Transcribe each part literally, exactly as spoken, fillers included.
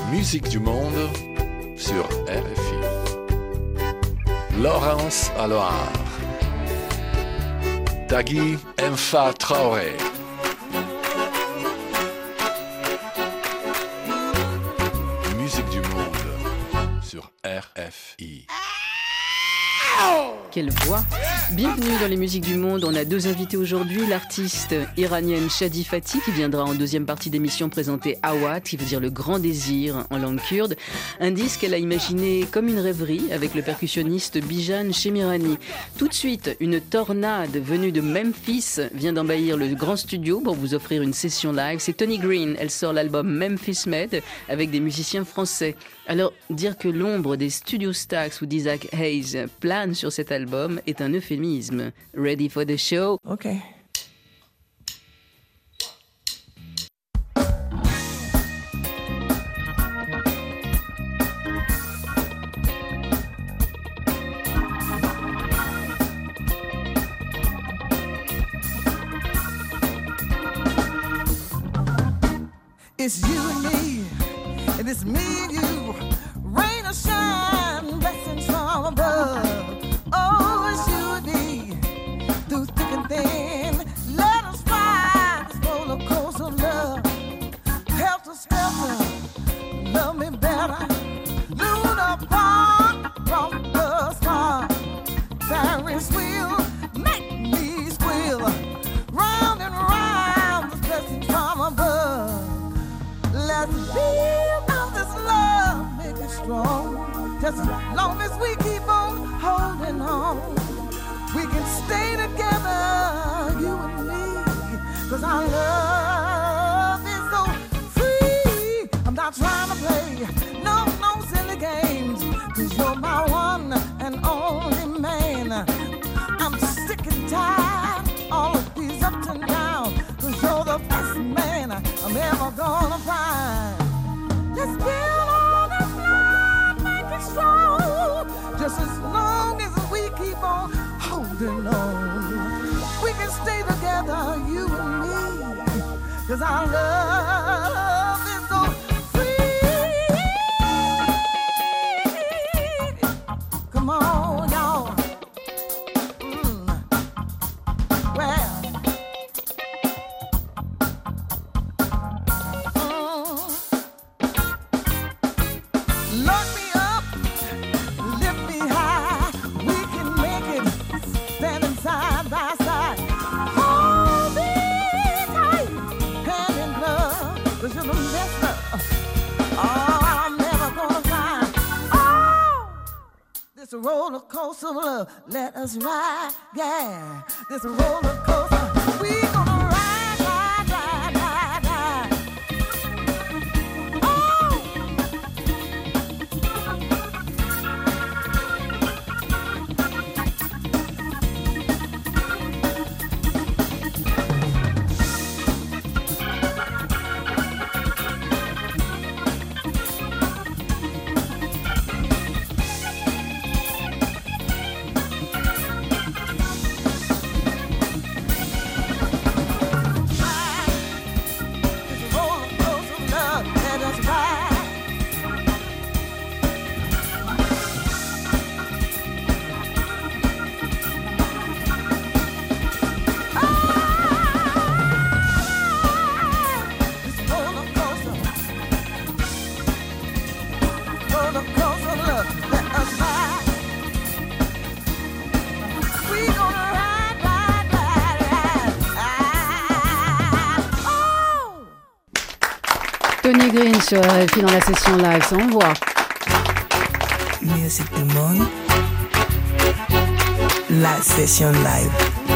Musique du monde sur R F I. Laurence Aloar, Tagui Mfa Traoré. Musique du monde sur R F I. Quelle voix! Bienvenue dans les musiques du monde. On a deux invités aujourd'hui. L'artiste iranienne Shadi Fatih qui viendra en deuxième partie d'émission présenter Awad, qui veut dire le grand désir en langue kurde. Un disque qu'elle a imaginé comme une rêverie avec le percussionniste Bijan Shemirani. Tout de suite, une tornade venue de Memphis vient d'envahir le grand studio pour vous offrir une session live. C'est Tony Green. Elle sort l'album Memphis Med avec des musiciens français. Alors, dire que l'ombre des Studio Stax ou d'Isaac Hayes plane sur cet album est un euphémisme. Ready for the show? Okay. It's you and me, and it's me and you. Rain or shine, blessings from above. Oh, it's you and me, through thick and thin. Let us ride this roller coaster of love. Helter skelter, love me better. Luna Park, from the start. Ferris wheel, make me squeal. Round and round, this blessings from above. Let's build on this love, make it strong. Just as long as we keep on holding on, we can stay together, you and me. Cause our love is so free. I'm not trying to play no, no silly games. Cause you're my one and only man. I'm sick and tired all of these ups and downs. Cause you're the best man I'm ever gonna find. Let's build on this love, make it strong. Just as long as we keep on holding on, we can stay together, you and me. Cause our love is so free. Come on, y'all. Mm. Well. Lock me up, lift me high. We can make it, standing side by side. Hold me tight, hand in glove, 'cause you're the best love. Oh, I'm never gonna find. Oh, this roller coaster of love, let us ride, yeah. This roller coaster, we gonna ride, ride, ride, ride, ride. Tony Green sur R F I dans la session live, ça envoie. Musique du monde, la session live.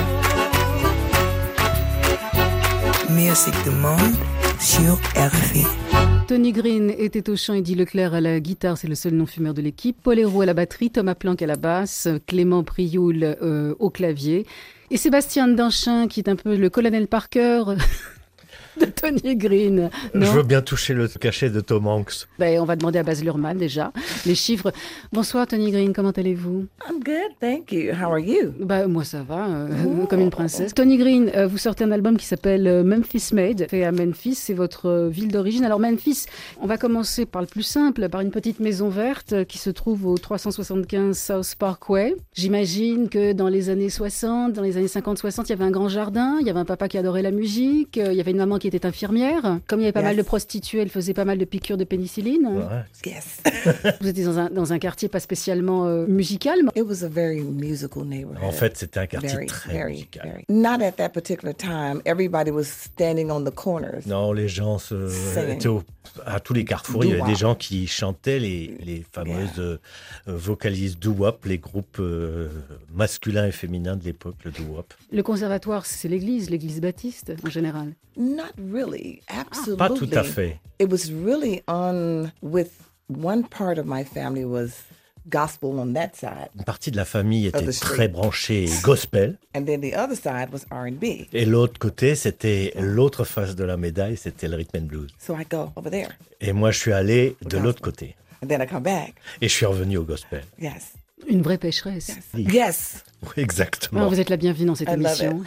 Musique du monde sur R F I. Tony Green était au chant, Eddie Leclerc à la guitare, c'est le seul non-fumeur de l'équipe. Paul Héroux à la batterie, Thomas Planck à la basse, Clément Prioul euh, au clavier. Et Sébastien Danchin, qui est un peu le colonel Parker de Tony Green. Non, Je veux bien toucher le cachet de Tom Hanks. ben, on va demander à Baz Luhrmann déjà. Les chiffres. Bonsoir Tony Green, comment allez-vous? I'm good, thank you. How are you? Bah, moi ça va, euh, comme une princesse. Tony Green, euh, vous sortez un album qui s'appelle euh, Memphis Made, fait à Memphis, c'est votre euh, ville d'origine. Alors Memphis, on va commencer par le plus simple, par une petite maison verte euh, qui se trouve au trois cent soixante-quinze South Parkway. J'imagine que dans les années soixante, dans les années cinquante soixante, il y avait un grand jardin, il y avait un papa qui adorait la musique, euh, il y avait une maman qui était infirmière. Comme il y avait pas Yes. mal de prostituées, elle faisait pas mal de piqûres de pénicilline. Ouais. Yes. Vous étiez dans un, dans un quartier pas spécialement euh, musical. It was a very musical neighborhood. En fait, c'était un quartier very, très very, musical. very. Not at that particular time. Everybody was standing on the corners. Non, les gens se... Singing. étaient au- à tous les carrefours. Il y avait Doo-wop. des gens qui chantaient les, les fameuses euh, vocalistes doo-wop, les groupes euh, masculins et féminins de l'époque, le doo-wop. Le conservatoire, c'est l'église, l'église baptiste en général. Not really. Absolutely. Pas tout à fait. It was really on with one part of my family was gospel on that side, Une partie de la famille était the street. très branchée gospel. and then the other side was R and B. Et l'autre côté, c'était l'autre face de la médaille, c'était le rhythm and blues. So I go over there, Et moi, je suis allé de l'autre côté. and then I come back. Et je suis revenu au gospel. Yes. Une vraie pécheresse. Oui. Yes. Oui, Ah, exactement. vous êtes la bienvenue dans cette I love émission.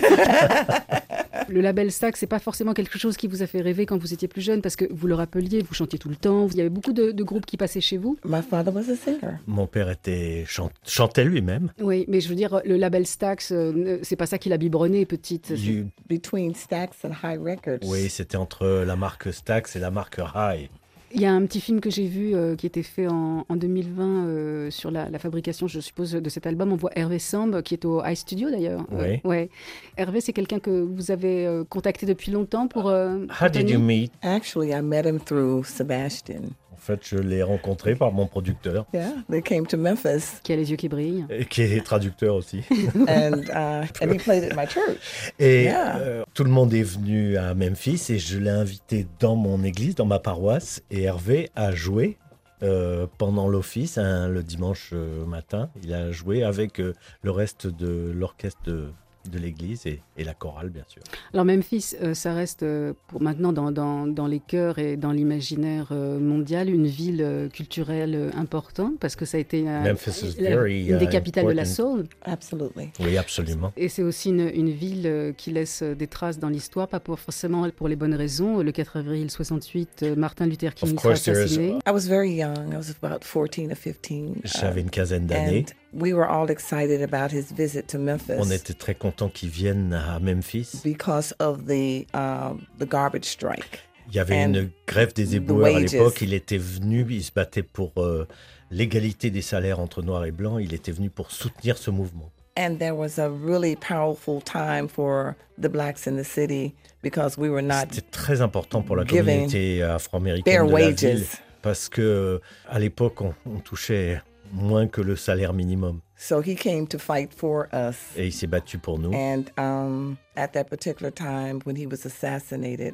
Le label Stax, c'est pas forcément quelque chose qui vous a fait rêver quand vous étiez plus jeune, parce que vous le rappeliez, vous chantiez tout le temps. Il y avait beaucoup de, de groupes qui passaient chez vous. My father was a singer. Mon père était chan- chantait lui-même. Oui, mais je veux dire, le label Stax, euh, c'est pas ça qui l'a biberonné, petite. Du- Between Stax and High Records. Oui, c'était entre la marque Stax et la marque High. Il y a un petit film que j'ai vu euh, qui était fait en, en deux mille vingt euh, sur la, la fabrication, je suppose, de cet album. On voit Hervé Samb, qui est au High Studio d'ailleurs. Oui. Euh, ouais. Hervé, c'est quelqu'un que vous avez euh, contacté depuis longtemps pour. Euh, How did Tony you meet? Actually, I met him through Sebastian. En fait, je l'ai rencontré par mon producteur, Yeah, they came to Memphis, Qui a les yeux qui brillent. et qui est traducteur aussi. and uh, and he played at my church. Et Yeah. euh, tout le monde est venu à Memphis et je l'ai invité dans mon église, dans ma paroisse. Et Hervé a joué euh, pendant l'office, hein, le dimanche euh, matin. Il a joué avec euh, le reste de l'orchestre de, de l'église et, et la chorale, bien sûr. Alors Memphis, euh, ça reste euh, pour maintenant dans, dans, dans les cœurs et dans l'imaginaire euh, mondial une ville euh, culturelle euh, importante, parce que ça a été euh, Memphis is la- very, une des uh, capitales de la important. soul. Absolutely. Oui, absolument. Et c'est aussi une, une ville euh, qui laisse euh, des traces dans l'histoire, pas pour, forcément pour les bonnes raisons. Le quatre avril soixante-huit, euh, Martin Luther King Of y sera course there is- assassiné. I was very young. I was about fourteen or fifteen. J'avais uh, une quinzaine d'années. and we were all excited about his visit to Memphis On était très contents qu'ils viennent à Memphis. because of the um, the garbage strike. Il y avait And une grève des the éboueurs à wages. l'époque. Il était venu, il se battait pour euh, l'égalité des salaires entre noirs et blancs. Il était venu pour soutenir ce mouvement. And there was a really powerful time for the blacks in the city because we were not C'était très important pour la giving communauté afro-américaine fair de la wages. ville parce que à l'époque on, on touchait moins que le salaire minimum So he came to fight for us. et il s'est battu pour nous. And um, at that particular time, when he was assassinated,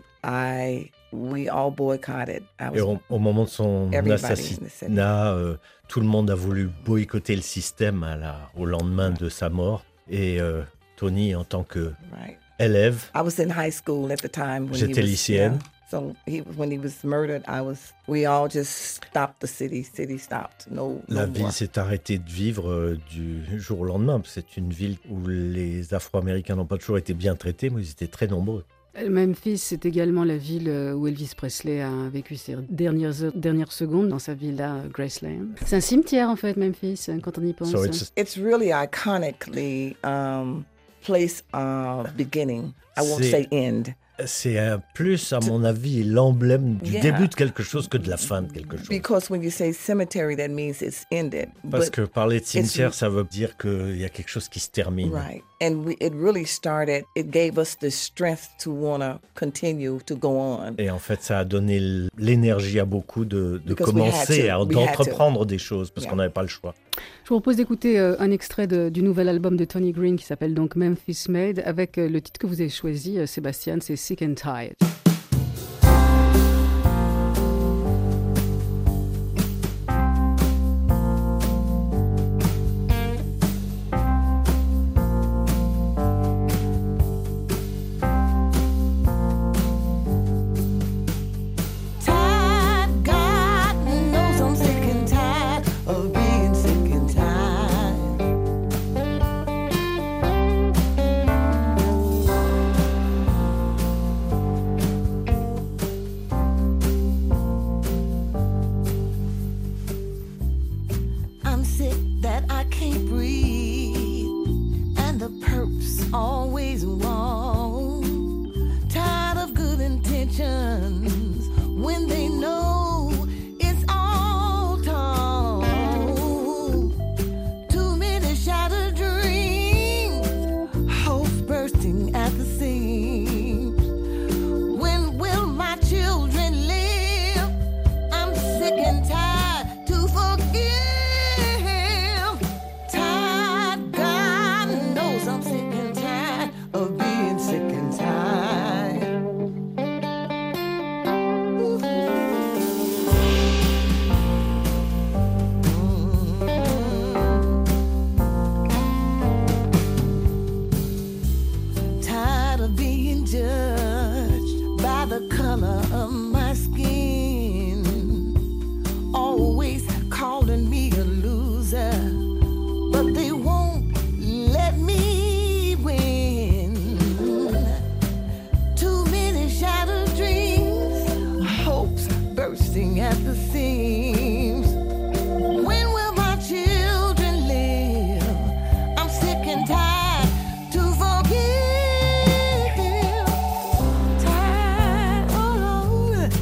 I we all boycotted. I Et was au, au moment de son Everybody in the assassinat, euh, tout le monde a voulu boycotter le système à la, au lendemain de sa mort. Et euh, Tony, en tant que right. élève, I was in high school at the time when he J'étais was lycéenne. yeah. So he, when he was murdered, I was. We all just stopped the city. City stopped. No, la no ville more. s'est arrêtée de vivre euh, du jour au lendemain. C'est une ville où les Afro-Américains n'ont pas toujours été bien traités, mais ils étaient très nombreux. Memphis, c'est également la ville euh, où Elvis Presley a vécu ses dernières, heures- dernières secondes dans sa villa euh, Graceland. C'est un cimetière en fait, Memphis, hein, quand on y pense. So it's- It's really iconically um, place uh, beginning. I won't C'est- say end. C'est euh, plus, à mon avis, l'emblème du Yeah. début de quelque chose que de la fin de quelque chose. Because when you say cemetery, that means it's ended. Parce But- que parler de cimetière, it's- ça veut dire qu'il y a quelque chose qui se termine. Right. And we, it really started, it gave us the strength to want to continue to go on. Et en fait, ça a donné l- l'énergie à beaucoup de, de Because we had commencer, to. à- We had d'entreprendre des choses, parce Yeah. qu'on n'avait pas le choix. Je vous propose d'écouter euh, un extrait de- du nouvel album de Tony Green qui s'appelle donc Memphis Made, avec euh, le titre que vous avez choisi, euh, Sébastien, c'est Sick and Tired. bursting at the seams. When will my children live? I'm sick and tired to forgive. Tired, oh Lord.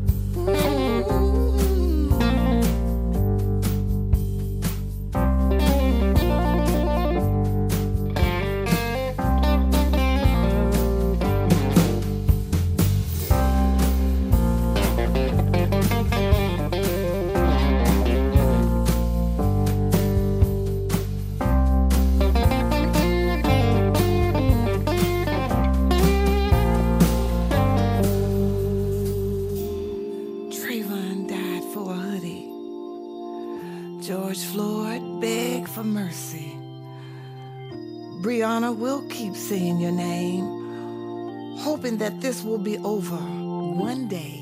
Trayvon died for a hoodie. George Floyd begged for mercy. Breonna will keep saying your name, hoping that this will be over one day.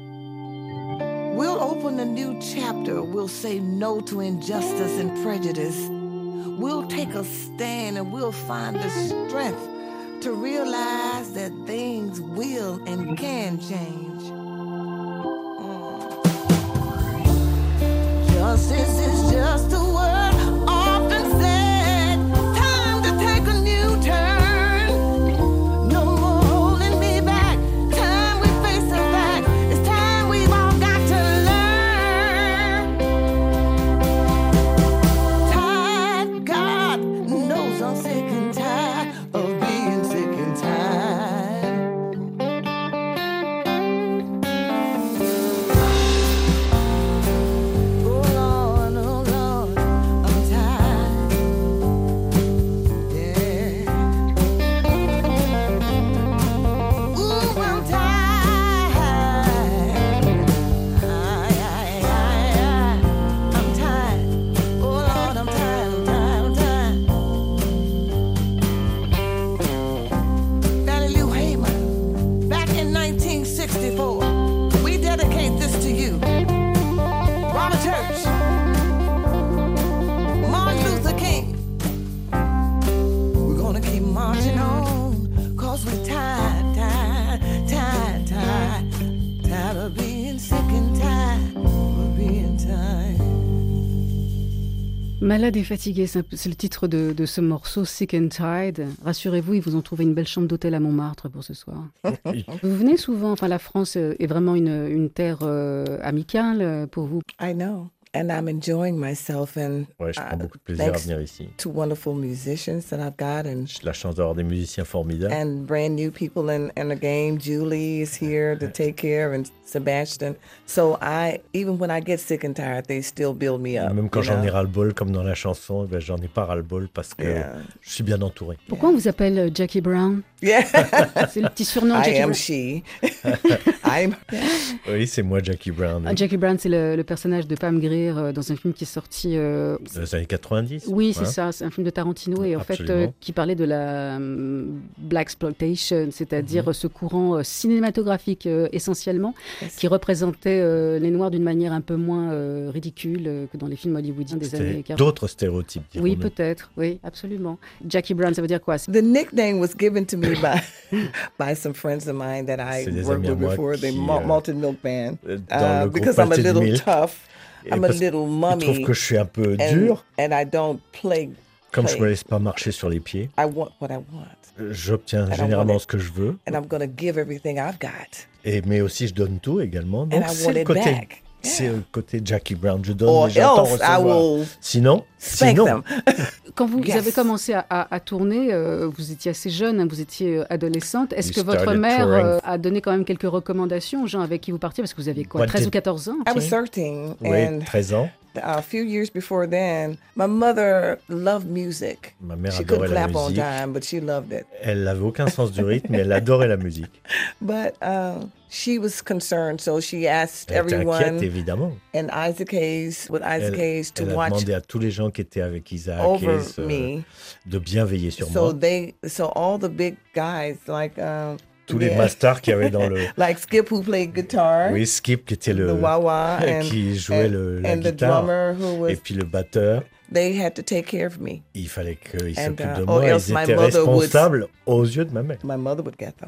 We'll open a new chapter. We'll say no to injustice and prejudice. We'll take a stand and we'll find the strength to realize that things will and can change. Justice is just a word often said. Time to take a new turn. No more holding me back. Time we face the fact. It's time we've all got to learn. Tired, God knows I'm sick and tired of being sick and tired. Oh Lord, oh Lord, I'm tired. Yeah. Ooh, I'm tired. I, I, I, I, I'm tired. Oh Lord, I'm tired, I'm tired, I'm tired. Fannie Lou Hamer, back in nineteen sixty-four, we dedicate this to you. Robert Church, Martin Luther King. We're gonna keep marching on, cause we're tired, tired, tired, tired, tired of being sick and tired of being tired. Malade et fatigué, c'est un peu- c'est le titre de, de ce morceau, Sick and Tired. Rassurez-vous, ils vous ont trouvé une belle chambre d'hôtel à Montmartre pour ce soir. Vous venez souvent, enfin la France euh, est vraiment une, une terre euh, amicale euh, pour vous. I know, and I'm enjoying myself, and Ouais, je prends uh, beaucoup de plaisir à thanks venir ici. to wonderful musicians that I've got, and J'ai la chance d'avoir des musiciens formidables. and brand new people in, in the game. Julie is here to take care, and Sebastian. So I, even when I get sick and tired, they still build me Et up. même quand you j'en ai know? ras-le-bol, comme dans la chanson, ben, j'en ai pas ras-le-bol parce que Yeah. je suis bien entouré. Pourquoi on vous appelle euh, Jackie Brown? Yeah, C'est le petit surnom de I Jackie am Brown. she. I'm. Oui, c'est moi, Jackie Brown. Ah, Jackie Brown, c'est le, le personnage de Pam Grier euh, dans un film qui est sorti. euh, Dans les années quatre-vingt-dix. Oui, c'est hein. ça, c'est un film de Tarantino et en fait Absolument. euh, qui parlait de la euh, black exploitation, c'est-à-dire ce courant euh, cinématographique euh, essentiellement Yes. qui représentait euh, les Noirs d'une manière un peu moins euh, ridicule euh, que dans les films hollywoodiens des années C'était quarante. d'autres stéréotypes. Oui, dirons-nous. peut-être, oui, absolument. Jackie Brown, ça veut dire quoi? C'est- The nickname was given to me by by some friends of mine that I C'est des worked amis à with moi before, the qui, Mal- euh, Malted Milk Band, Dans uh, le groupe because I'm a Malted little Milk. tough. Et I'm a parce little qu'ils mummy, trouvent que je suis un peu and, dur. and I don't play. Comme play. je me laisse pas marcher sur les pieds, I want what I want, j'obtiens I généralement want it. ce que je veux. and I'm going to give everything I've got. Et, mais aussi, je donne tout également. And Donc, I c'est want le it côté, back. c'est Yeah. le côté Jackie Brown. Je donne Or et j'attends else I recevoir. will Sinon, spank sinon them. Quand vous, vous Yes. avez commencé à, à- à tourner, euh, vous étiez assez jeune, hein, vous étiez euh, adolescente. Est-ce We que votre started mère touring. euh, a donné quand même quelques recommandations aux gens avec qui vous partiez? Parce que vous aviez quoi, What treize did- ou quatorze ans? I was thirteen, oui, and treize ans. a few years before then, my mother loved music. Ma mère She adorait couldn't la clap on musique. time, but she loved it. Elle n'avait aucun sens du rythme, mais elle adorait la musique. But uh, she was concerned, so she asked Elle était inquiète, everyone évidemment. in Isaac Hayes, with Isaac Elle, Hayes, to elle a watch demandé à tous les gens qui étaient avec Isaac over Hayes, euh, me. de bien veiller sur So moi. they, so all the big guys like um, Tous les yeah, masters qu'il y avait dans le... like Skip who played guitar, Oui, Skip qui était the le... wah-wah, and, qui jouait and, le, la and the guitare. drummer who was. Et puis le batteur. They had to take care of me. Il fallait qu'ils And, s'occupent uh, de or moi. else Ils my étaient mother would- responsables aux yeux de ma mère. My mother would get them.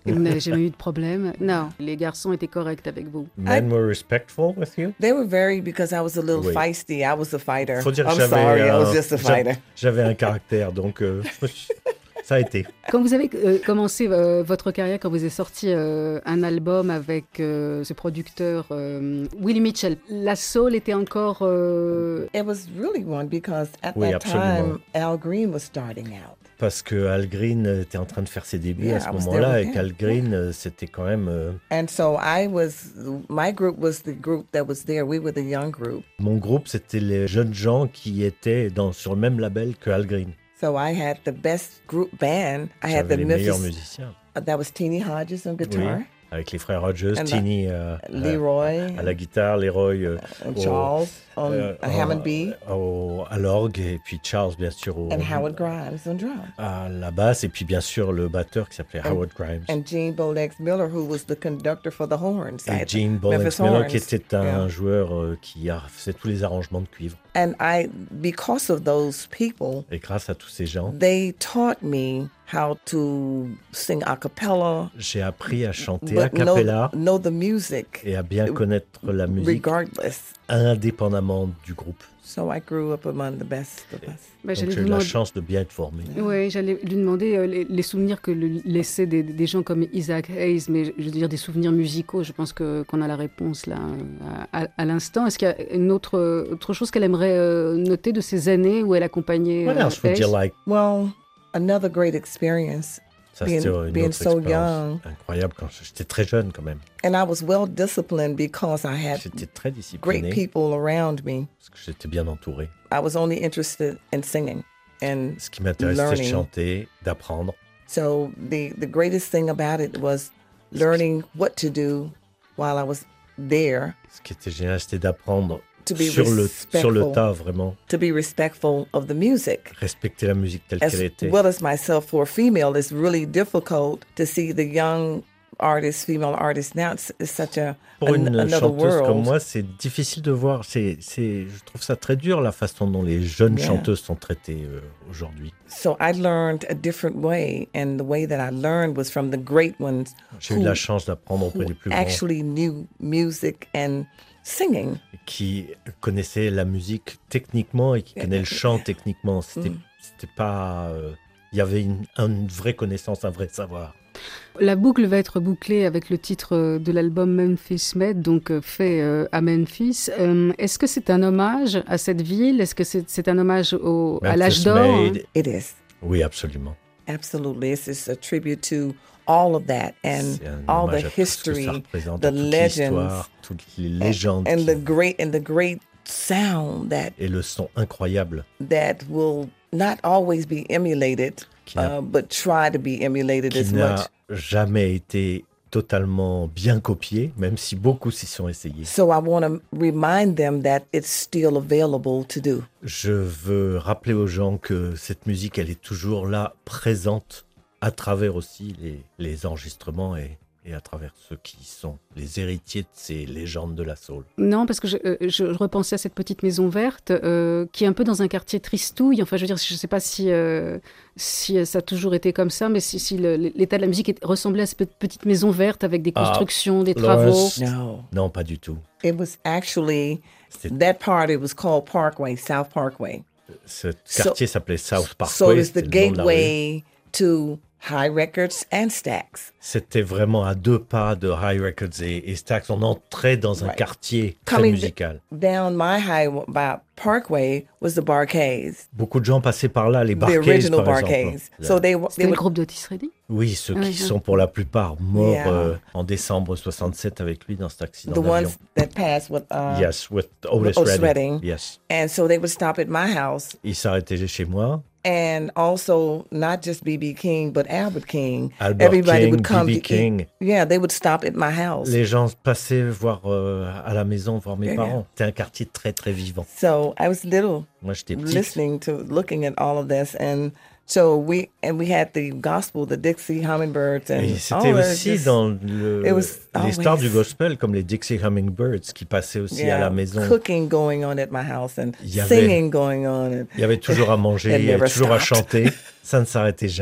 Et vous n'avez jamais eu de problème? Non, les garçons étaient corrects avec vous. Men were respectful with you? They were very, because I was a little Oui. feisty. I was a fighter. Faut dire que I'm j'avais sorry, I un- was just a j'a- fighter. J'avais un caractère, donc euh, je me suis- ça a été. Quand vous avez euh, commencé euh, votre carrière, quand vous avez sorti euh, un album avec euh, ce producteur euh, Willie Mitchell, la soul était encore... euh, It was really one because at Oui, that absolument. time, Al Green was starting out. Parce que Al Green était en train de faire ses débuts Yeah, à ce I was moment-là, there et with qu'Al him. Green, euh, c'était quand même... euh, And so I was, my group was the group that was there. We were the young group. Mon groupe, c'était les jeunes gens qui étaient dans, sur le même label que Al Green. So I had the best group band. I had J'avais the les meilleurs Memphis, musiciens. uh, that was Teeny Hodges on guitar, Oui, avec les frères Rogers, And, uh, Tini euh, Leroy, à la guitare, Leroy euh, and au- Charles on euh, a Hammond B, au- à l'orgue, et puis Charles, bien sûr, au- and Howard Grimes on drums. à la basse, et puis bien sûr le batteur qui s'appelait And- Howard Grimes. And Gene Bolex Miller, who was the conductor for the horns. I Et had the Gene Memphis Bolex Miller, horns. qui était un Yeah. joueur euh, qui a fait tous les arrangements de cuivre. And I, because of those people, Et grâce à tous ces gens, they taught me how to sing a cappella, j'ai appris à chanter a but know, cappella know the music et à bien connaître la musique regardless. indépendamment du groupe. So I grew up among the best of us. bah, Donc j'allais j'ai vous eu la demander- chance de bien être formé. Oui, j'allais lui demander euh, les, les souvenirs que le- laissaient des, des gens comme Isaac Hayes, mais je veux dire des souvenirs musicaux. Je pense que qu'on a la réponse là à, à- à l'instant. Est-ce qu'il y a une autre euh, autre chose qu'elle aimerait euh, noter de ces années où elle accompagnait What euh, else would Hayes? you like? Well, another great experience. Ça, Being- c'était une being autre so expérience young. incroyable quand j'étais très jeune quand même. And I was well disciplined because I had J'étais très great discipliné people around me. parce que j'étais bien entouré. I was only interested in singing. And Ce qui m'intéressait, c'était de Learning. chanter, d'apprendre. so the, the greatest thing about it was learning what to do while I was there, Ce qui était génial, c'était d'apprendre to be sur le, sur le respectful, tas, vraiment. to be respectful of the music. Respecter la musique telle As qu'elle était. well as myself, for a female, it's really difficult to see the young artists, female artists now. It's, it's such a Pour an- une another chanteuse world. comme moi, c'est difficile de voir. C'est, c'est, je trouve ça très dur, la façon dont les jeunes Yeah. chanteuses sont traitées euh, aujourd'hui. So I learned a different way, and the way that I learned was from the great ones J'ai eu who, la chance d'apprendre auprès who des plus grands actually knew music and singing. qui connaissaient la musique techniquement et qui Yeah. connaissaient le chant techniquement. C'était, Mm. c'était pas... euh, il y avait une, une vraie connaissance, un vrai savoir. La boucle va être bouclée avec le titre euh, de l'album Memphis Made, donc euh, fait euh, à Memphis. Euh, est-ce que c'est un hommage à cette ville? Est-ce que c'est, c'est un hommage au, à l'âge Memphis d'or? hein? Made, It is. oui, absolument. Absolutely. It's just a tribute to all of that and C'est un all hommage the à tout ce que ça history représente, the à toute legends, l'histoire, toutes les légendes and qui- the great and the great sound that et le son incroyable that will not always be emulated, qui n'a, uh, but try to be emulated qui as n'a much. jamais été totalement bien copié, même si beaucoup s'y sont essayés. So I want to remind them that it's still available to do. Je veux rappeler aux gens que cette musique, elle est toujours là, présente, à travers aussi les, les enregistrements et, et à travers ceux qui sont les héritiers de ces légendes de la soul. Non, parce que je, euh, je repensais à cette petite maison verte euh, qui est un peu dans un quartier tristouille. Enfin, je veux dire, je ne sais pas si, euh, si ça a toujours été comme ça, mais si, si le- l'état de la musique est- ressemblait à cette pe- petite maison verte avec des Ah, constructions, des travaux. Lawrence, No, non, pas du tout. it was actually C'était- that part. It was called Parkway, South Parkway. Ce So- quartier s'appelait South Parkway. So it's c'était the le nom de la rue. gateway to High Records and Stax. C'était vraiment à deux pas de High Records et, et Stax. On entrait dans un Right. quartier très Coming musical. down my highway by Parkway was the Barkays, Beaucoup de gens passaient par là, les the Barkays, original par Barkays. exemple. So they, C'était they le would, groupe d'Otis Redding. Oui, ceux Oui, qui oui. sont pour la plupart morts Yeah. euh, en décembre soixante-sept avec lui dans cet accident the d'avion. ones that passed with, uh, Yes, with Otis, Otis Redding. Redding. Yes. and so they would stop at my house, Il s'arrêtait chez moi. and also not just B B King, but Albert King. Albert Everybody King, would come B B to King. eat. Yeah, they would stop at my house. Les gens passaient voir euh, à la maison, voir mes Yeah, parents. C'était un quartier très, très vivant. So I was little, Moi, j'étais petite. listening to, looking at all of this, and so we and we had the gospel, the Dixie Hummingbirds, and Et all c'était that aussi just- dans le, it was les stars always- du gospel, comme les Dixie Hummingbirds, qui passaient aussi yeah, à la maison. cooking going on at my house and Il y avait- singing going on. And Il y avait toujours à manger, It il y avait never toujours à stopped. chanter. Ça ne s'arrêtait jamais.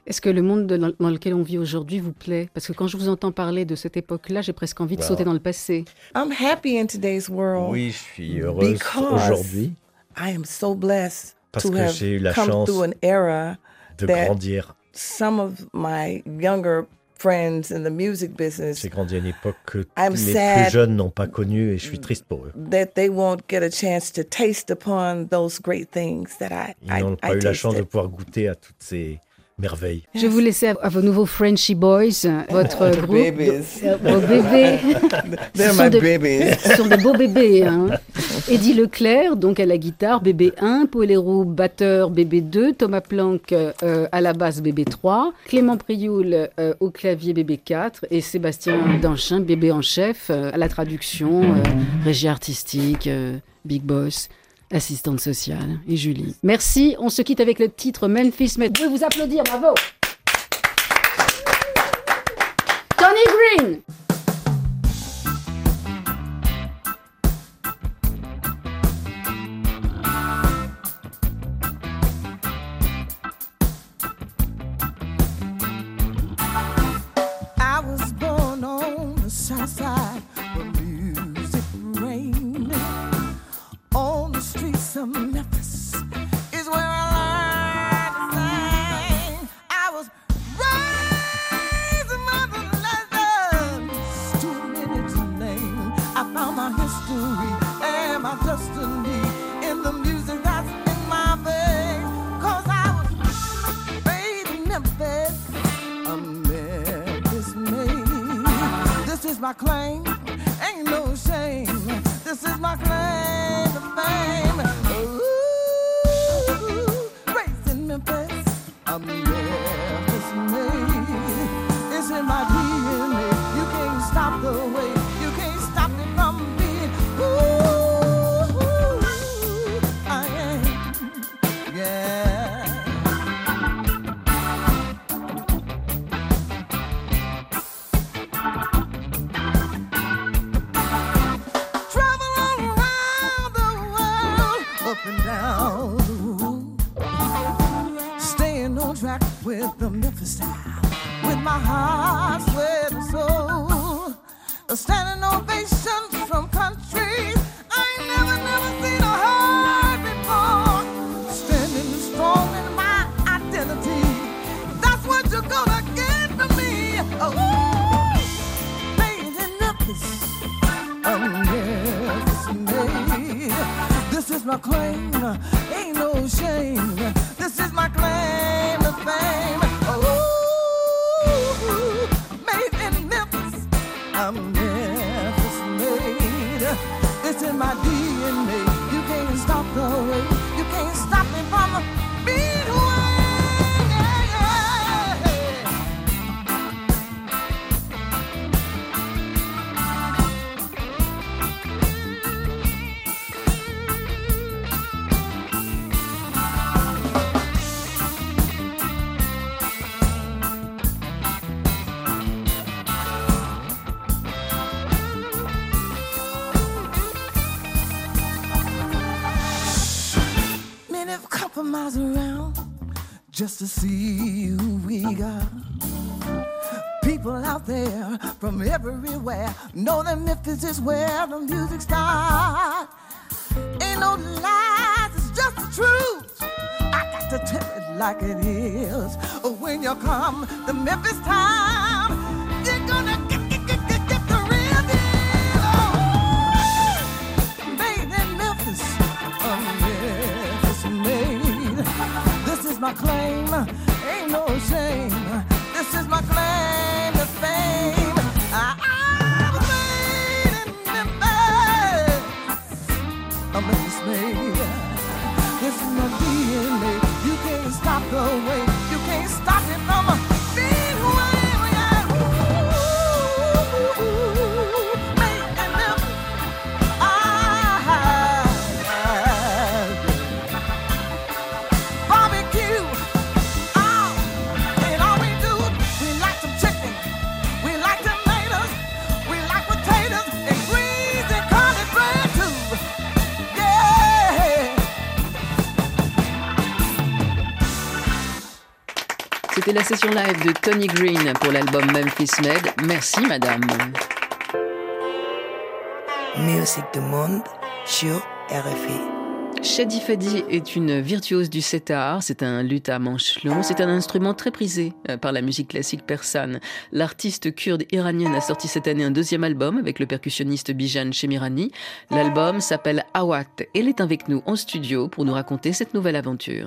Est-ce que le monde dans dans lequel on vit aujourd'hui vous plaît? Parce que quand je vous entends parler de cette époque-là, j'ai presque envie de Wow. sauter dans le passé. I'm happy in today's world. Oui, je suis heureuse Because aujourd'hui I am so blessed parce to que have j'ai eu la come chance through an era de that grandir. some of my younger friends in the music business J'ai grandi à une époque que I'm les sad. plus jeunes n'ont pas connue et je suis triste pour eux. that they won't get a chance to taste upon those great things that I Ils I, n'ont pas I eu la chance de tasted. pouvoir goûter à toutes ces merveilles. Je vais vous laisser à, à vos nouveaux Frenchy Boys, votre The groupe. babies. Euh, Vos bébés. They're Ce sont my de- babies. Ce sont des beaux bébés. Hein. Eddie Leclerc, donc à la guitare, bébé un. Paul Héroux, batteur, bébé deux. Thomas Planck euh, à la basse, bébé trois. Clément Prioul euh, au clavier, bébé quatre. Et Sébastien Danchin, bébé en chef, euh, à la traduction, euh, régie artistique, euh, Big Boss, assistante sociale. Et Julie. Merci. On se quitte avec le titre Memphis Met. Vous pouvez vous applaudir, bravo. Tony Green. I was born on the south side where music reigned. On the streets of Memphis is where I learned to sing. I was raised among the legends, too many to name. I found my history and my destiny in the music that's in my veins. 'Cause I was raised in Memphis, a Memphis made. This is my claim, ain't no shame. This is my claim to fame. Ooh, raised in Memphis, a Memphis made. It's in my D N A. You can't stop the way. You can't stop me from being who I am. Yeah. Travel all around the world, up and down the road. Staying on track with the Memphis style, with my heart, sweat, and soul. Standing ovations from countries I ain't never, never seen or heard before. Standing strong in my identity. That's what you're gonna get from me. Oh, made in Memphis. A Memphis made. This is my claim, ain't no shame. This is my claim to fame. Oh, made in Memphis. A Memphis made. It's in my D N A. You can't stop the way. You can't stop me from being who I am. Yeah, yeah. Many have come from miles around just to see who we got. People out there from everywhere know that Memphis is where the music starts. Ain't no lies, it's just the truth. I got to tell it like it is. When you come to Memphis town, you're gonna get, get, get, get, get the real deal. Oh, made in Memphis, a Memphis made. This is my claim, ain't no shame. This is my claim to fame. I, I was made in Memphis, a Memphis made. This is my D N A. You can't stop the way. You can't stop it from being who I am. Yeah. Ooh, made in Memphis. Ah, barbecue. C'était la session live de Tony Green pour l'album Memphis Med. Merci madame. Musique du monde sur R F I. Shadi Fadi est une virtuose du setar, c'est un luth à manche long, c'est un instrument très prisé par la musique classique persane. L'artiste kurde iranienne a sorti cette année un deuxième album avec le percussionniste Bijan Shemirani. L'album s'appelle Awat. Elle est avec nous en studio pour nous raconter cette nouvelle aventure.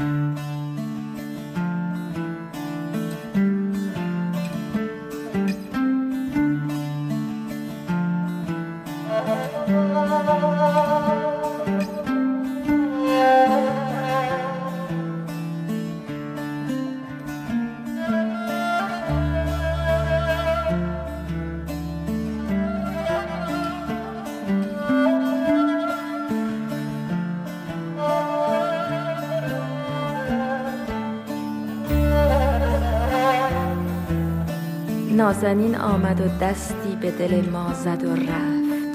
نازنین آمد و دستی به دل ما زد و رفت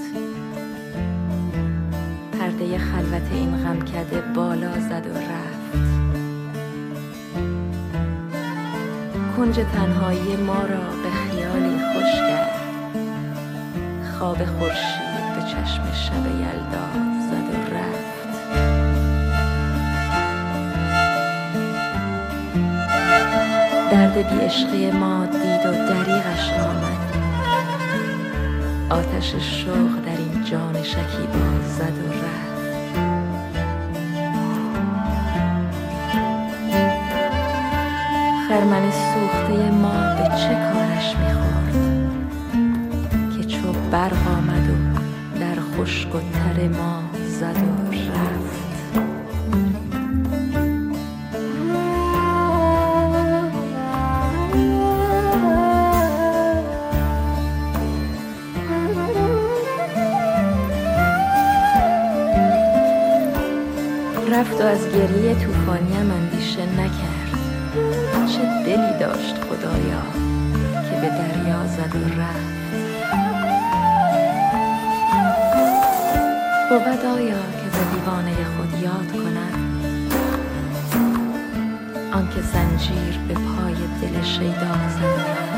پرده خلوت این غمکده بالا زد و رفت کنج تنهایی ما را به خیالی خوش کرد خواب خورشید به چشم شب یلدا زد و رفت درد بی عشقی ما دید و دریغش آمد آتش شوق در این جان شکیبا زد و رفت خرمن سوخته ما به چه کارش میخورد که چو برق آمد و در خشک و تر ما زد و رفت رفت و از گریه طوفانیم اندیشه نکرد چه دلی داشت خدایا که به دریا زد و رفت بود آیا که ز دیوانه خود یاد کند آنکه زنجیر به پای دل شیدا زد و رفت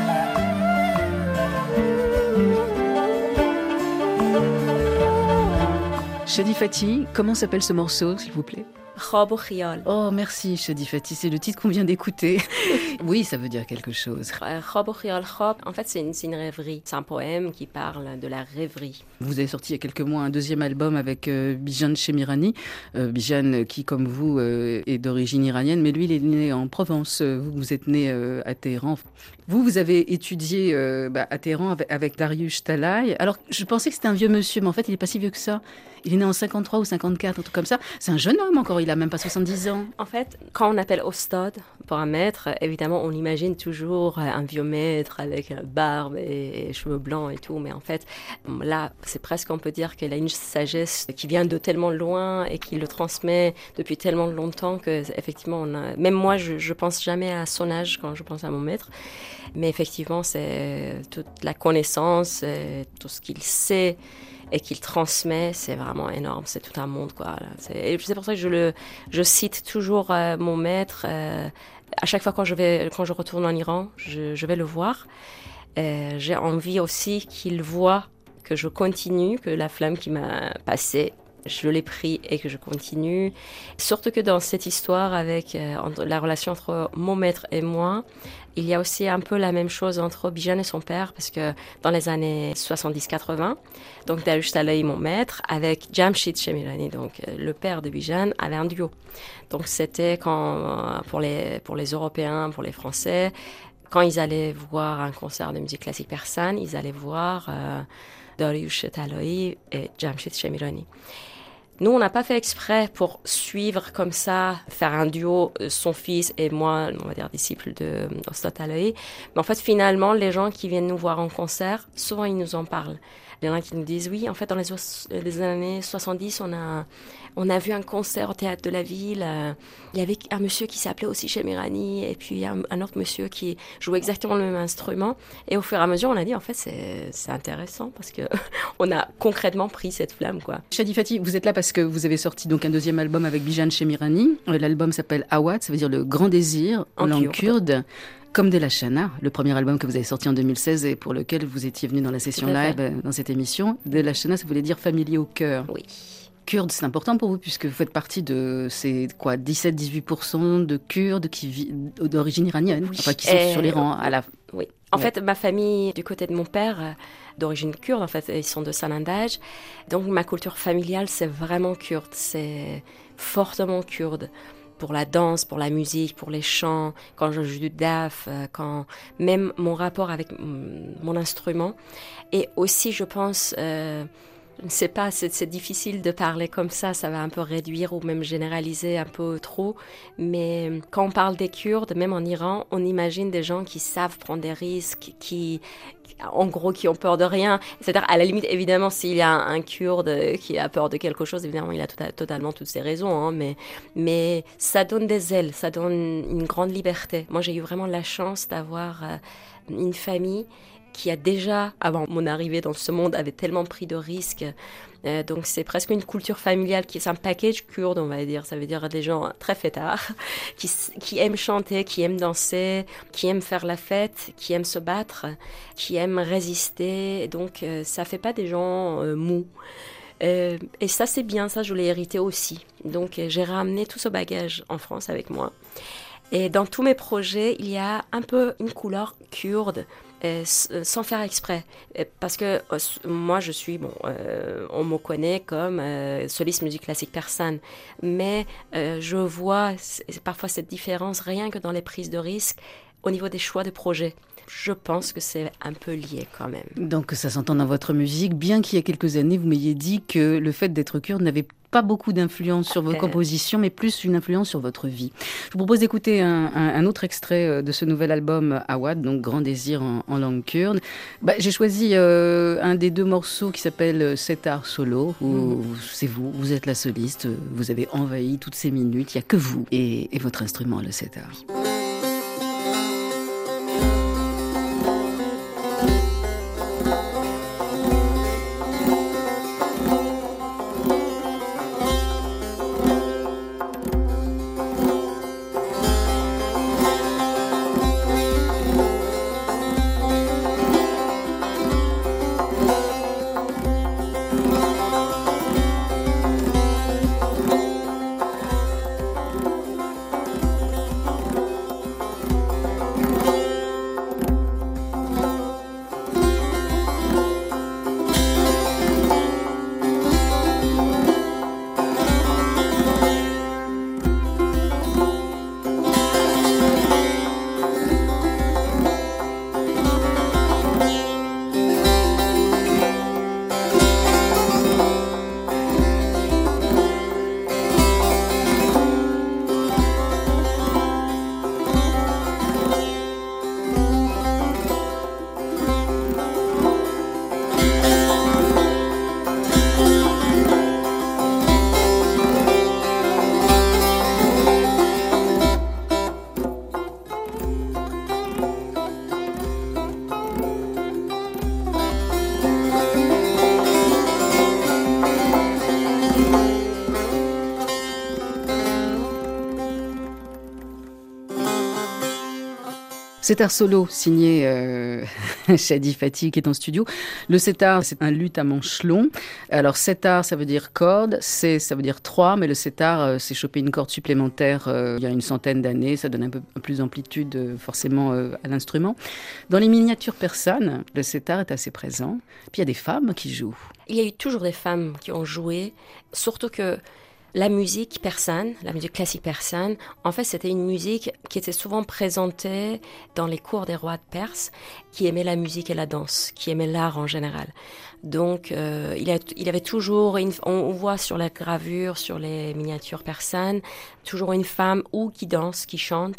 Shadi Fati, comment s'appelle ce morceau, s'il vous plaît? خواب و خیال. Oh, merci Shadi Fati, c'est le titre qu'on vient d'écouter. Oui, ça veut dire quelque chose. خواب و خیال, خواب, en fait c'est une, c'est une rêverie. C'est un poème qui parle de la rêverie. Vous avez sorti il y a quelques mois un deuxième album avec euh, Bijan Shemirani. Euh, Bijan qui, comme vous, euh, est d'origine iranienne, mais lui, il est né en Provence. Vous, vous êtes né euh, à Téhéran. Vous, vous avez étudié euh, bah, à Téhéran avec, avec Dariush Talay. Alors, je pensais que c'était un vieux monsieur, mais en fait, il n'est pas si vieux que ça. Il est né en cinquante-trois ou cinquante-quatre, un truc comme ça. C'est un jeune homme encore, il a même pas soixante-dix ans. En fait, quand on appelle Ostad pour un maître, évidemment, on imagine toujours un vieux maître avec barbe et cheveux blancs et tout. Mais en fait, là, c'est presque, on peut dire qu'elle a une sagesse qui vient de tellement loin et qui le transmet depuis tellement longtemps que, effectivement, on a... même moi, je, je pense jamais à son âge quand je pense à mon maître. Mais effectivement, c'est toute la connaissance, tout ce qu'il sait et qu'il transmet, c'est vraiment énorme, c'est tout un monde, quoi. C'est, et c'est pour ça que je le, je cite toujours euh, mon maître. Euh, à chaque fois quand je vais, quand je retourne en Iran, je, je vais le voir. Euh, j'ai envie aussi qu'il voit que je continue, que la flamme qui m'a passée, je l'ai pris et que je continue. Surtout que dans cette histoire avec euh, entre, la relation entre mon maître et moi, il y a aussi un peu la même chose entre Bijan et son père, parce que dans les années soixante-dix quatre-vingts, donc Dariush Talay, mon maître, avec Jamshid Shemirani, donc le père de Bijan, avait un duo. Donc c'était quand, pour les, pour les Européens, pour les Français, quand ils allaient voir un concert de musique classique persane, ils allaient voir euh, Dariush Talay et Jamshid Shemirani. Nous, on n'a pas fait exprès pour suivre comme ça, faire un duo, son fils et moi, on va dire disciple de Ostad Talay. Mais en fait, finalement, les gens qui viennent nous voir en concert, souvent ils nous en parlent. Il y en a qui nous disent, oui, en fait, dans les, os- les années soixante-dix, on a, on a vu un concert au Théâtre de la Ville. euh, Il y avait un monsieur qui s'appelait aussi Chemirani, et puis un, un autre monsieur qui jouait exactement le même instrument. Et au fur et à mesure, on a dit, en fait, c'est, c'est intéressant parce qu'on a concrètement pris cette flamme, quoi. Shadi Fati, vous êtes là parce que vous avez sorti donc un deuxième album avec Bijan Chemirani. Euh, L'album s'appelle Awad, ça veut dire le grand désir en, En langue kurde. kurde. Comme de la Shana, le premier album que vous avez sorti en deux mille seize et pour lequel vous étiez venu dans la session Tout à fait. live euh, dans cette émission. De la Shana, ça voulait dire familier au cœur. Oui. Kurde, c'est important pour vous puisque vous faites partie de ces quoi, dix-sept à dix-huit pour cent de Kurdes qui vivent d'origine iranienne, Oui. enfin qui sont Et- sur l'Iran à la. Oui. En Ouais. fait, ma famille, du côté de mon père, euh, d'origine kurde, en fait, ils sont de Sanandaj. Donc, ma culture familiale, c'est vraiment kurde. C'est fortement kurde. Pour la danse, pour la musique, pour les chants, quand je joue du daf, euh, quand même mon rapport avec mm, mon instrument. Et aussi, je pense, euh, je ne sais pas, c'est, c'est difficile de parler comme ça, ça va un peu réduire ou même généraliser un peu trop. Mais quand on parle des Kurdes, même en Iran, on imagine des gens qui savent prendre des risques, qui, en gros, qui ont peur de rien. C'est-à-dire, à la limite, évidemment, s'il y a un, un Kurde qui a peur de quelque chose, évidemment, il a tout à- totalement toutes ses raisons. Hein, mais, mais ça donne des ailes, ça donne une grande liberté. Moi, j'ai eu vraiment la chance d'avoir euh, une famille qui a déjà, avant mon arrivée dans ce monde, avait tellement pris de risques. Euh, donc c'est presque une culture familiale qui est un package kurde, on va dire. Ça veut dire des gens très fêtards, qui, s- qui aiment chanter, qui aiment danser, qui aiment faire la fête, qui aiment se battre, qui aiment résister. Et donc euh, ça fait pas des gens euh, mous. Euh, et ça c'est bien, ça je l'ai hérité aussi. Donc euh, j'ai ramené tout ce bagage en France avec moi. Et dans tous mes projets, il y a un peu une couleur kurde, euh, s- euh, sans faire exprès. Euh, Parce que euh, s- moi, je suis, bon, euh, on me connaît comme euh, soliste musique classique persane, mais euh, je vois c- parfois cette différence rien que dans les prises de risques au niveau des choix de projets. Je pense que c'est un peu lié quand même. Donc ça s'entend dans votre musique, bien qu'il y a quelques années, vous m'ayez dit que le fait d'être kurde n'avait pas beaucoup d'influence sur vos Euh. compositions, mais plus une influence sur votre vie. Je vous propose d'écouter un, un- un autre extrait euh, de ce nouvel album Awad, donc Grand Désir en, en langue kurde. Bah, j'ai choisi euh, un des deux morceaux qui s'appelle Setar Solo, où c'est vous, vous êtes la soliste, vous avez envahi toutes ces minutes, il n'y a que vous et, et votre instrument, le setar. Setar solo signé euh, Shadi Fati qui est en studio. Le setar, c'est un luth à manche long. Alors setar, ça veut dire corde, c'est ça veut dire trois, mais le setar, euh, c'est choper une corde supplémentaire euh, il y a une centaine d'années. Ça donne un peu plus d'amplitude euh, forcément euh, à l'instrument. Dans les miniatures persanes, le setar est assez présent. Puis il y a des femmes qui jouent. Il y a eu toujours des femmes qui ont joué, surtout que la musique persane, la musique classique persane, en fait, c'était une musique qui était souvent présentée dans les cours des rois de Perse, qui aimaient la musique et la danse, qui aimaient l'art en général. Donc, euh, il, a, il avait toujours, une, on, on voit sur la gravure, sur les miniatures persanes, toujours une femme ou qui danse, qui chante,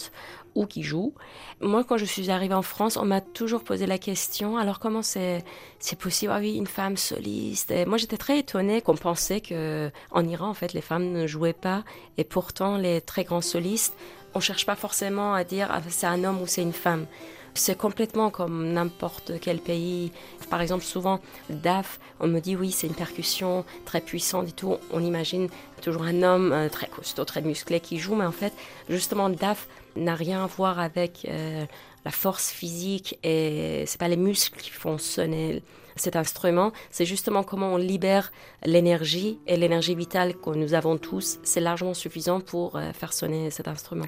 ou qui joue. Moi, quand je suis arrivée en France, on m'a toujours posé la question, alors comment c'est, c'est possible? Ah oui, une femme soliste. Et moi, j'étais très étonnée qu'on pensait qu'en Iran, en fait, les femmes ne jouaient pas. Et pourtant, les très grands solistes, on ne cherche pas forcément à dire ah, c'est un homme ou c'est une femme. C'est complètement comme n'importe quel pays. Par exemple, souvent, daf, on me dit oui, c'est une percussion très puissante et tout. On imagine toujours un homme euh, très costaud, très musclé qui joue. Mais en fait, justement, le daf n'a rien à voir avec euh, la force physique. Et ce n'est pas les muscles qui font sonner cet instrument. C'est justement comment on libère l'énergie. Et l'énergie vitale que nous avons tous, c'est largement suffisant pour euh, faire sonner cet instrument.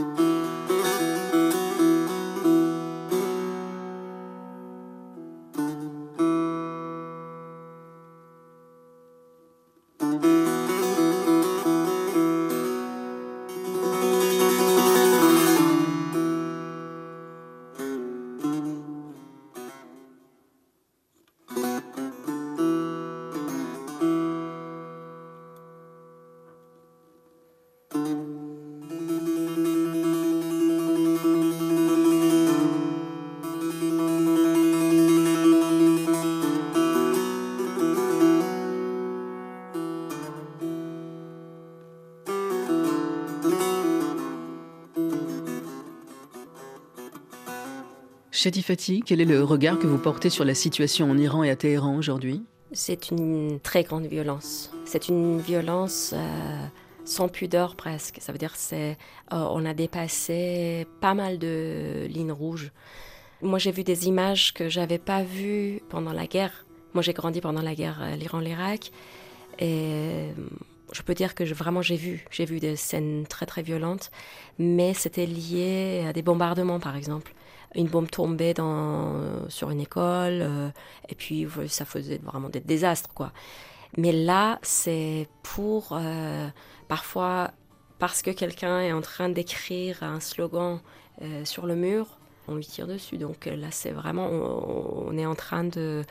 Shadi Fatih, quel est le regard que vous portez sur la situation en Iran et à Téhéran aujourd'hui? C'est une très grande violence. C'est une violence euh, sans pudeur presque. Ça veut dire c'est, euh, on a dépassé pas mal de lignes rouges. Moi, j'ai vu des images que j'avais pas vues pendant la guerre. Moi, j'ai grandi pendant la guerre euh, l'Iran-l'Irak. Et je peux dire que je, vraiment j'ai vu. J'ai vu des scènes très très violentes. Mais c'était lié à des bombardements, par exemple. Une bombe tombait dans, euh, sur une école, euh, et puis ça faisait vraiment des désastres, quoi. Mais là, c'est pour, euh, parfois, parce que quelqu'un est en train d'écrire un slogan euh, sur le mur, on lui tire dessus. Donc là, c'est vraiment, on, on est en train de...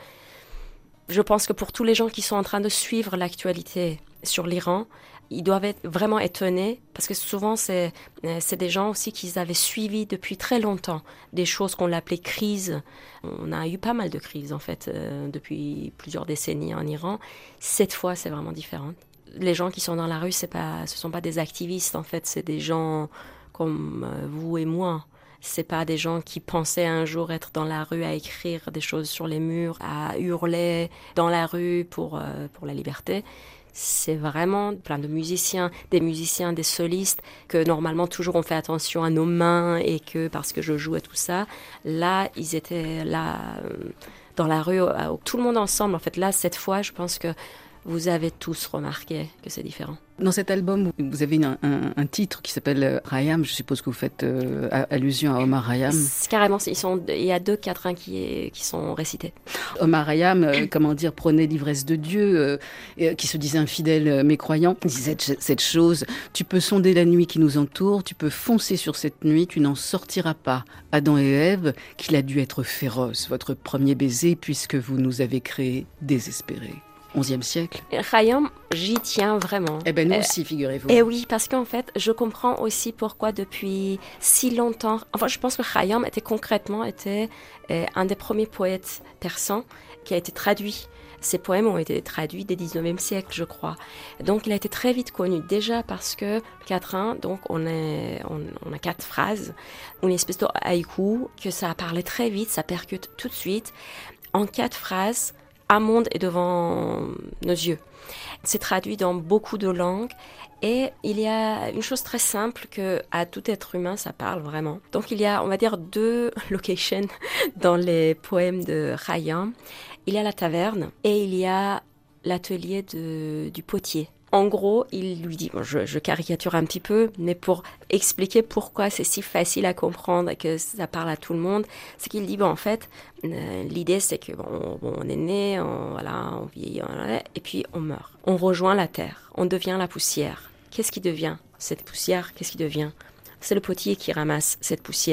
Je pense que pour tous les gens qui sont en train de suivre l'actualité sur l'Iran, ils doivent être vraiment étonnés, parce que souvent, c'est, c'est des gens aussi qui avaient suivi depuis très longtemps des choses qu'on appelait crises. On a eu pas mal de crises, en fait, euh, depuis plusieurs décennies en Iran. Cette fois, c'est vraiment différent. Les gens qui sont dans la rue, c'est pas, ce ne sont pas des activistes, en fait. C'est des gens comme vous et moi. C'est pas des gens qui pensaient un jour être dans la rue à écrire des choses sur les murs, à hurler dans la rue pour, euh, pour la liberté. C'est vraiment plein de musiciens, des musiciens, des solistes, que normalement toujours on fait attention à nos mains et que parce que je joue et tout ça, là ils étaient là dans la rue, tout le monde ensemble. En fait là, cette fois, je pense que vous avez tous remarqué que c'est différent. Dans cet album, vous avez un, un, un titre qui s'appelle Khayyam. Je suppose que vous faites euh, allusion à Omar Khayyam. C'est carrément, ils sont, il y a deux quatrains qui, qui sont récités. Omar Khayyam, euh, comment dire, prenait l'ivresse de Dieu, euh, euh, qui se disait infidèle euh, mécroyant. Il disait cette, cette chose: tu peux sonder la nuit qui nous entoure, tu peux foncer sur cette nuit, tu n'en sortiras pas. Adam et Ève, qu'il a dû être féroce, votre premier baiser, puisque vous nous avez créés désespérés. onzième siècle. Khayyam, j'y tiens vraiment. Eh bien, nous aussi, figurez-vous. Et oui, parce qu'en fait, je comprends aussi pourquoi depuis si longtemps... Enfin, je pense que Khayyam était concrètement était, euh, un des premiers poètes persans qui a été traduit. Ses poèmes ont été traduits dès le dix-neuvième siècle, je crois. Donc, il a été très vite connu, déjà parce que quatrain, donc on, est, on, on a quatre phrases, une espèce de haïku, que ça parlait très vite, ça percute tout de suite. En quatre phrases, un monde est devant nos yeux. C'est traduit dans beaucoup de langues et il y a une chose très simple que à tout être humain ça parle vraiment. Donc il y a, on va dire, deux locations dans les poèmes de Khayyam. Il y a la taverne et il y a l'atelier de, du potier. En gros, il lui dit, bon, je, je caricature un petit peu, mais pour expliquer pourquoi c'est si facile à comprendre et que ça parle à tout le monde, c'est qu'il dit, bon, en fait, euh, l'idée c'est que bon, bon, on est né, on, voilà, on vieillit, on, et puis on meurt. On rejoint la terre, on devient la poussière. Qu'est-ce qui devient cette poussière? Qu'est-ce qui devient? C'est le potier qui ramasse cette poussière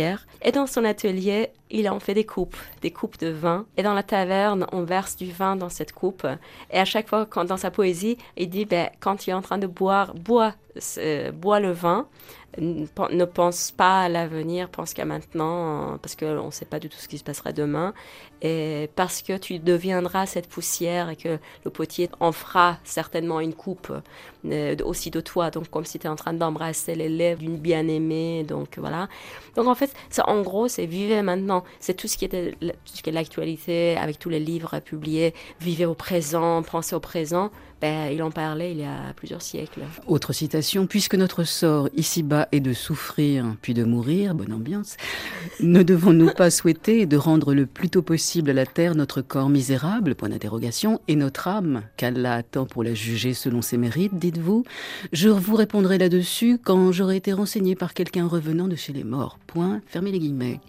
Et dans son atelier, il en fait des coupes, des coupes de vin. Et dans la taverne, on verse du vin dans cette coupe. Et à chaque fois, quand, dans sa poésie, il dit, ben, quand tu es en train de boire, bois, euh, bois le vin. Ne pense pas à l'avenir, pense qu'à maintenant, parce qu'on ne sait pas du tout ce qui se passera demain. Et parce que tu deviendras cette poussière et que le potier en fera certainement une coupe euh, aussi de toi. Donc, comme si tu es en train d'embrasser les lèvres d'une bien-aimée. Donc, voilà. Donc, en fait, ça, en gros, c'est vivez maintenant. C'est tout ce qui était, tout ce qui est l'actualité avec tous les livres publiés. Vivez au présent, pensez au présent. Ben, il en parlait il y a plusieurs siècles. Autre citation, puisque notre sort ici-bas est de souffrir puis de mourir, bonne ambiance, ne devons-nous pas souhaiter de rendre le plus tôt possible à la terre notre corps misérable, point d'interrogation, et notre âme, qu'Allah attend pour la juger selon ses mérites, dites-vous? Je vous répondrai là-dessus quand j'aurai été renseigné par quelqu'un revenant de chez les morts. Point, fermez les guillemets.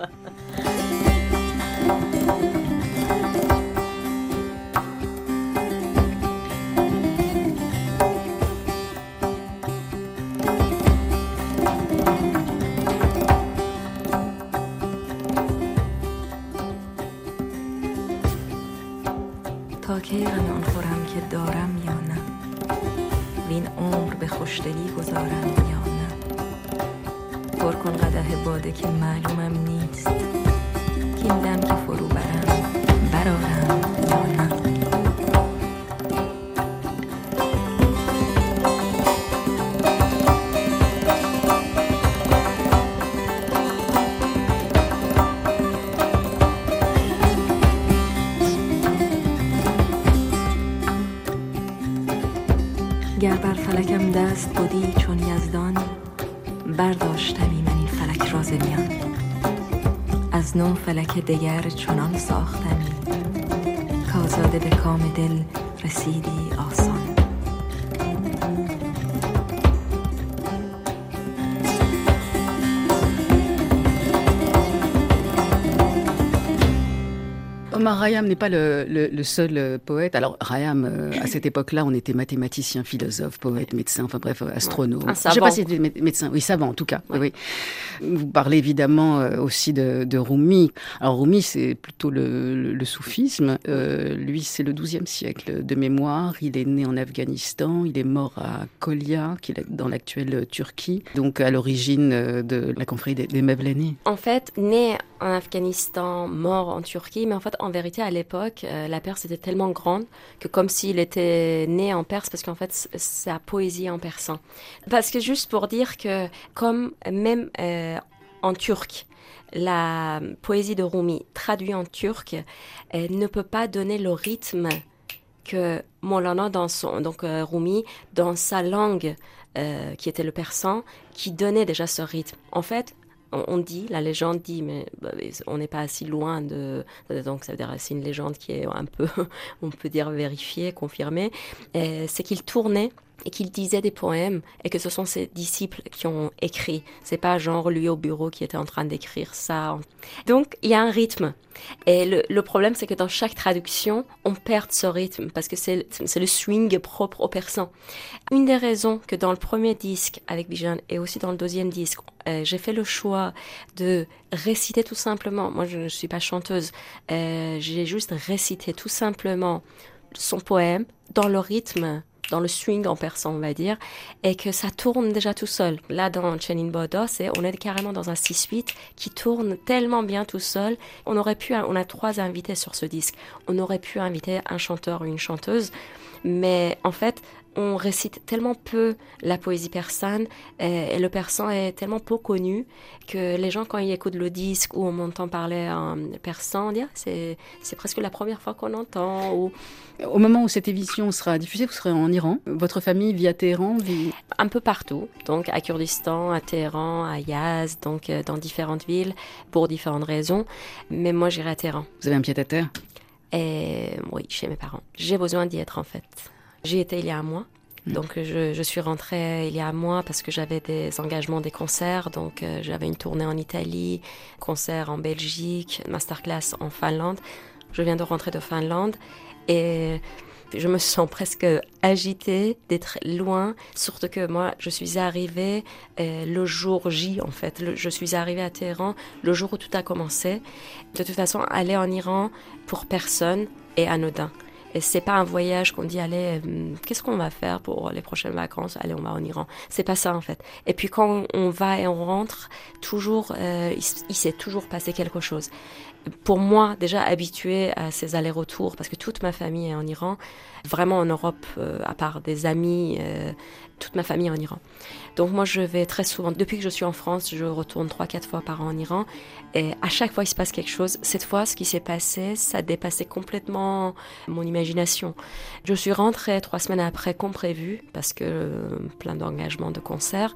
تا کی غم خورم که دارم یا نه وین عمر به خوشدلی گذارم یا نه پر کن قدح باده که معلومم نیست کین دم که فرو برم برارم یا نه گر بر فلکم دست بودی چون یزدان برداشتمی من این فلک را ز میان از نو فلک دگر چنان ساختمی کآزاده به کام دل رسیدی آسان Omar Khayyam n'est pas le, le, le seul poète. Alors Khayyam, euh, à cette époque-là, on était mathématicien, philosophe, poète, médecin, enfin bref, astronome. Un savant. Je ne sais pas si c'était mé- médecin, oui, savant en tout cas. Ouais. Oui, oui. Vous parlez évidemment euh, aussi de, de Rumi. Alors Rumi, c'est plutôt le, le, le soufisme. Euh, lui, c'est le douzième siècle de mémoire. Il est né en Afghanistan. Il est mort à Konya, qui est dans l'actuelle Turquie. Donc à l'origine de la confrérie des, des Mevleni. En fait, né en Afghanistan, mort en Turquie, mais en fait, en vérité, à l'époque, euh, la Perse était tellement grande que comme s'il était né en Perse, parce qu'en fait, sa poésie en persan. Parce que juste pour dire que, comme même euh, en turc, la poésie de Rumi, traduite en turc, elle ne peut pas donner le rythme que Maulana, dans son, donc euh, Rumi, dans sa langue, euh, qui était le persan, qui donnait déjà ce rythme. En fait, on dit, la légende dit, mais bah, on n'est pas si loin de... Donc ça veut dire c'est une légende qui est un peu, on peut dire, vérifiée, confirmée. Et c'est qu'il tournait et qu'il disait des poèmes et que ce sont ses disciples qui ont écrit. C'est pas genre lui au bureau qui était en train d'écrire ça. Donc il y a un rythme. Et le, le problème, c'est que dans chaque traduction, on perd ce rythme parce que c'est, c'est le swing propre au persan. Une des raisons que dans le premier disque avec Bijan et aussi dans le deuxième disque, euh, j'ai fait le choix de réciter tout simplement. Moi, je ne suis pas chanteuse. Euh, j'ai juste récité tout simplement son poème dans le rythme, dans le swing en persan, on va dire, et que ça tourne déjà tout seul. Là, dans Chenin Bodo, c'est, on est carrément dans un six huit qui tourne tellement bien tout seul. On aurait pu, on a trois invités sur ce disque. On aurait pu inviter un chanteur ou une chanteuse, mais en fait, on récite tellement peu la poésie persane et, et le persan est tellement peu connu que les gens, quand ils écoutent le disque ou on m'entend parler en persan, on dit, ah, c'est, c'est presque la première fois qu'on entend. Ou... Au moment où cette émission sera diffusée, vous serez en Iran. Votre famille vit à Téhéran vit... Un peu partout, donc à Kurdistan, à Téhéran, à Yazd, donc euh, dans différentes villes, pour différentes raisons. Mais moi, j'irai à Téhéran. Vous avez un pied-à-terre? Et oui, chez mes parents. J'ai besoin d'y être, en fait. J'y étais il y a un mois. Donc je, je suis rentrée il y a un mois parce que j'avais des engagements, des concerts. Donc euh, j'avais une tournée en Italie, concert en Belgique, masterclass en Finlande. Je viens de rentrer de Finlande et je me sens presque agitée d'être loin, surtout que moi, je suis arrivée euh, le jour J, en fait. Le, je suis arrivée à Téhéran le jour où tout a commencé. De toute façon, aller en Iran, pour personne, est anodin. Et c'est pas un voyage qu'on dit, allez, euh, qu'est-ce qu'on va faire pour les prochaines vacances? Allez, on va en Iran. C'est pas ça, en fait. Et puis quand on va et on rentre, toujours, euh, il, il s'est toujours passé quelque chose. Pour moi, déjà habituée à ces allers-retours, parce que toute ma famille est en Iran, vraiment en Europe, euh, à part des amis, euh, toute ma famille est en Iran. Donc moi, je vais très souvent, depuis que je suis en France, je retourne trois, quatre fois par an en Iran, et à chaque fois, il se passe quelque chose. Cette fois, ce qui s'est passé, ça dépassait complètement mon imagination. Je suis rentrée trois semaines après, comme prévu, parce que euh, plein d'engagements de concerts.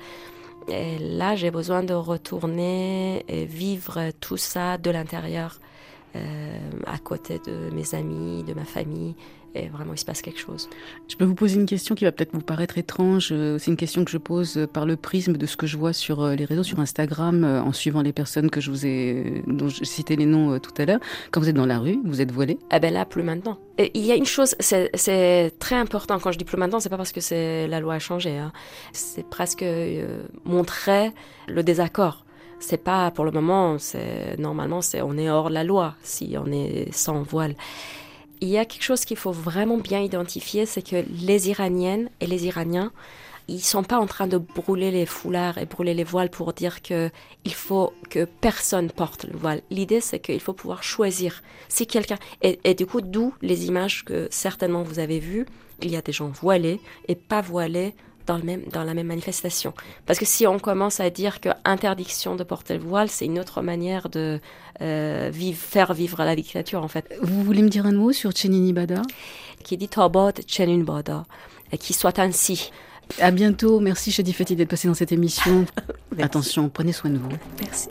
Et là, j'ai besoin de retourner et vivre tout ça de l'intérieur, euh, à côté de mes amis, de ma famille. Et vraiment, il se passe quelque chose. Je peux vous poser une question qui va peut-être vous paraître étrange. C'est une question que je pose par le prisme de ce que je vois sur les réseaux, sur Instagram, en suivant les personnes que je vous ai, dont je citais les noms tout à l'heure. Quand vous êtes dans la rue, vous êtes voilé? Eh ben là, plus maintenant. Et il y a une chose, c'est, c'est très important. Quand je dis plus maintenant, c'est pas parce que c'est, la loi a changé. Hein. C'est presque euh, montrer le désaccord. C'est pas, pour le moment, c'est, normalement, c'est, on est hors de la loi si on est sans voile. Il y a quelque chose qu'il faut vraiment bien identifier, c'est que les Iraniennes et les Iraniens, ils sont pas en train de brûler les foulards et brûler les voiles pour dire que il faut que personne porte le voile. L'idée, c'est qu'il faut pouvoir choisir. Si quelqu'un et, et du coup, d'où les images que certainement vous avez vues, il y a des gens voilés et pas voilés dans le même dans la même manifestation. Parce que si on commence à dire que interdiction de porter le voile, c'est une autre manière de euh, vivre, faire vivre la dictature en fait. Vous voulez me dire un mot sur Chenin Bada? Qui dit Tabad Chenin Bada, et qui soit ainsi. À bientôt. Merci Shadi Fati d'être passé dans cette émission. Attention, prenez soin de vous. Merci.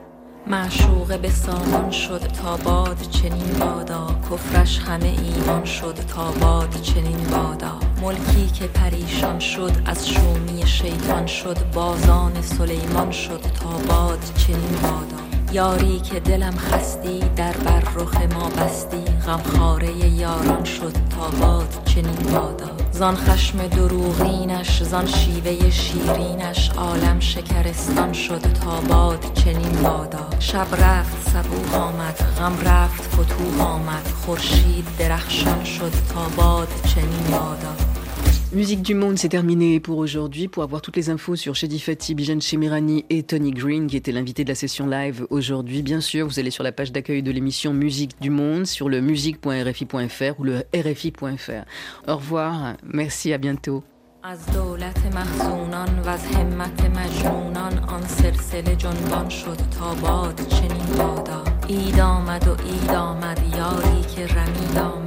معشوق به سامان شد تا باد چنین بادا کفرش همه ایمان شد تا باد چنین بادا ملکی که پریشان شد از شومی شیطان شد بازان سلیمان شد تا باد چنین بادا یاری که دلم خستی در بر رخ ما بستی غمخواره یاران شد تا باد چنین بادا زان خشم دروغینش زان شیوه شیرینش عالم شکرستان شد تا باد چنین بادا شب رفت صبوح آمد غم رفت فتوح آمد خورشید درخشان شد تا باد چنین بادا. Musique du Monde, c'est terminé pour aujourd'hui. Pour avoir toutes les infos sur Shadi Fati, Bijan Chemirani et Tony Green, qui était l'invité de la session live aujourd'hui, bien sûr, vous allez sur la page d'accueil de l'émission Musique du Monde, sur le musique point r f i point f r ou le r f i point f r. Au revoir, merci, à bientôt. از دولت محزونان و از همت مجنونان آن سلسله جنبان شد تا باد چنین بادا اید آمد و اید آمد یاری که رمید آمد